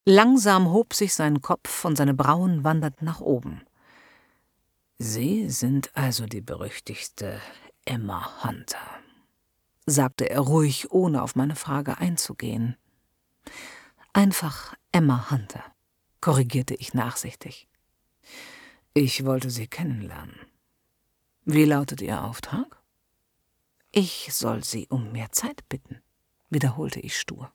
Langsam hob sich sein Kopf und seine Brauen wanderten nach oben. »Sie sind also die berüchtigte Emma Hunter«, sagte er ruhig, ohne auf meine Frage einzugehen. »Einfach Emma Hunter«, korrigierte ich nachsichtig. »Ich wollte Sie kennenlernen. Wie lautet Ihr Auftrag?« »Ich soll Sie um mehr Zeit bitten«, wiederholte ich stur.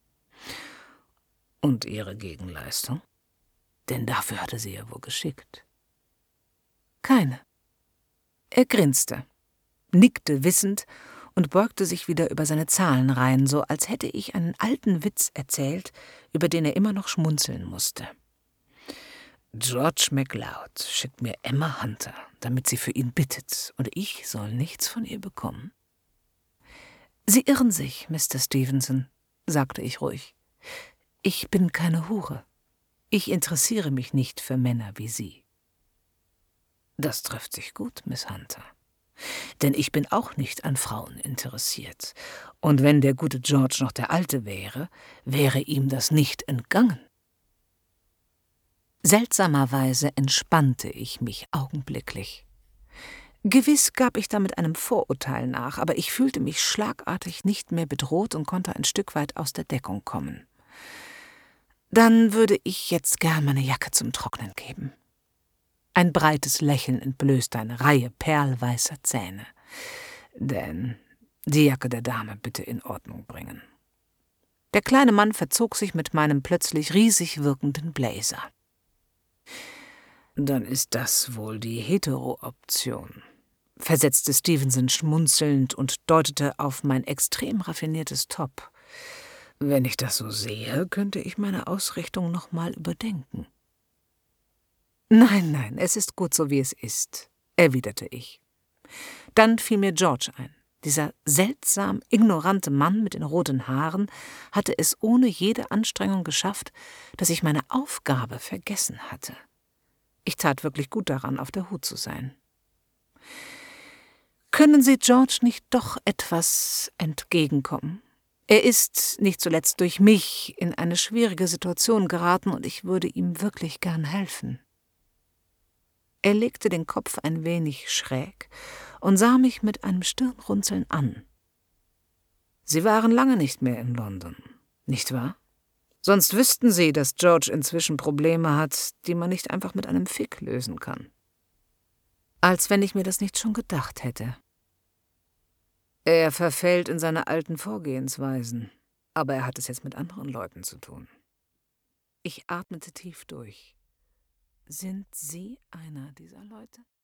»Und Ihre Gegenleistung? Denn dafür hatte sie ja wohl geschickt.« »Keine.« Er grinste, nickte wissend und beugte sich wieder über seine Zahlenreihen, so als hätte ich einen alten Witz erzählt, über den er immer noch schmunzeln musste. »George MacLeod schickt mir Emma Hunter, damit sie für ihn bittet, und ich soll nichts von ihr bekommen?« »Sie irren sich, Mr. Stevenson«, sagte ich ruhig. »Ich bin keine Hure. Ich interessiere mich nicht für Männer wie Sie.« »Das trifft sich gut, Miss Hunter. Denn ich bin auch nicht an Frauen interessiert. Und wenn der gute George noch der Alte wäre, wäre ihm das nicht entgangen.« Seltsamerweise entspannte ich mich augenblicklich. Gewiss gab ich damit einem Vorurteil nach, aber ich fühlte mich schlagartig nicht mehr bedroht und konnte ein Stück weit aus der Deckung kommen. »Dann würde ich jetzt gern meine Jacke zum Trocknen geben.« Ein breites Lächeln entblößte eine Reihe perlweißer Zähne. »Dan, die Jacke der Dame bitte in Ordnung bringen.« Der kleine Mann verzog sich mit meinem plötzlich riesig wirkenden Blazer. »Dann ist das wohl die Hetero-Option«, versetzte Stevenson schmunzelnd und deutete auf mein extrem raffiniertes Top. »Wenn ich das so sehe, könnte ich meine Ausrichtung noch mal überdenken.« »Nein, es ist gut so, wie es ist«, erwiderte ich. Dann fiel mir George ein. Dieser seltsam ignorante Mann mit den roten Haaren hatte es ohne jede Anstrengung geschafft, dass ich meine Aufgabe vergessen hatte. Ich tat wirklich gut daran, auf der Hut zu sein. »Können Sie George nicht doch etwas entgegenkommen? Er ist, nicht zuletzt durch mich, in eine schwierige Situation geraten und ich würde ihm wirklich gern helfen.« Er legte den Kopf ein wenig schräg und sah mich mit einem Stirnrunzeln an. »Sie waren lange nicht mehr in London, nicht wahr? Sonst wüssten Sie, dass George inzwischen Probleme hat, die man nicht einfach mit einem Fick lösen kann.« Als wenn ich mir das nicht schon gedacht hätte. »Er verfällt in seine alten Vorgehensweisen, aber er hat es jetzt mit anderen Leuten zu tun.« Ich atmete tief durch. »Sind Sie einer dieser Leute?«